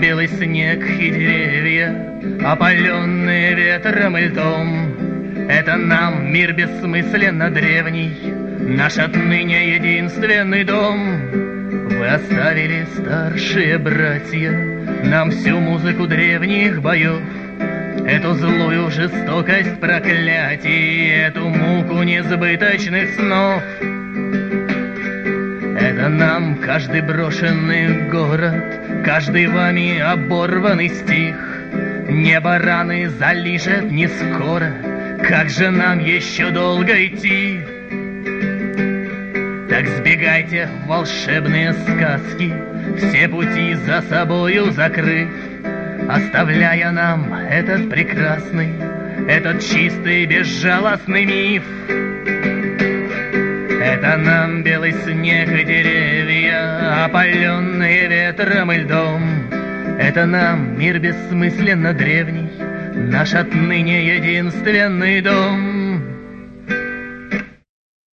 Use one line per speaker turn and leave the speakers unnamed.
белый снег и деревья, опаленные ветром и льдом. Это нам мир бессмысленно древний, наш отныне единственный дом. Вы оставили, старшие братья, нам всю музыку древних боев, эту злую жестокость проклятий, эту муку несбыточных снов. Это нам каждый брошенный город, каждый вами оборванный стих. Небо раны залижет не скоро, как же нам еще долго идти? Так сбегайте в волшебные сказки, все пути за собою закрыв, оставляя нам этот прекрасный, этот чистый, безжалостный миф. Это нам белый снег и деревья, опаленные ветром и льдом. Это нам мир бессмысленно древний, наш отныне единственный дом.